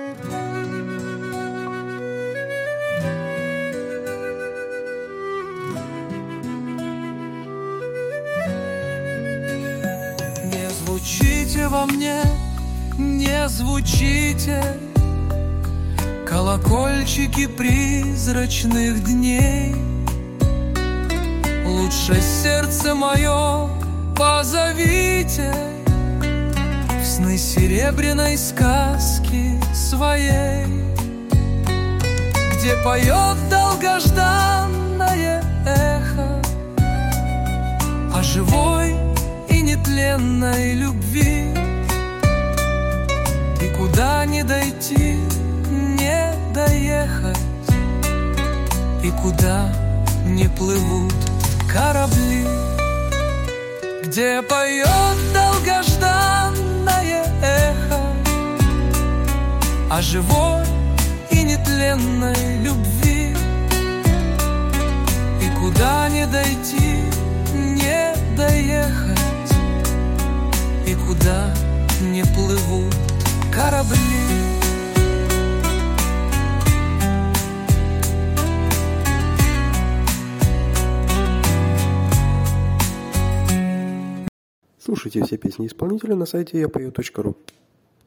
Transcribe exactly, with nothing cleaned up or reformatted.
Не звучите во мне, не звучите, колокольчики призрачных дней. Лучше сердце мое позовите в сны серебряной сказки своей, где поет долгожданное эхо о живой и нетленной любви. И куда не дойти, не доехать, и куда не плывут корабли, где поет долгожданное эхо о живой и нетленной любви. И куда не дойти, не доехать, и куда не плывут корабли. Слушайте все песни исполнителя на сайте я пою точка ру.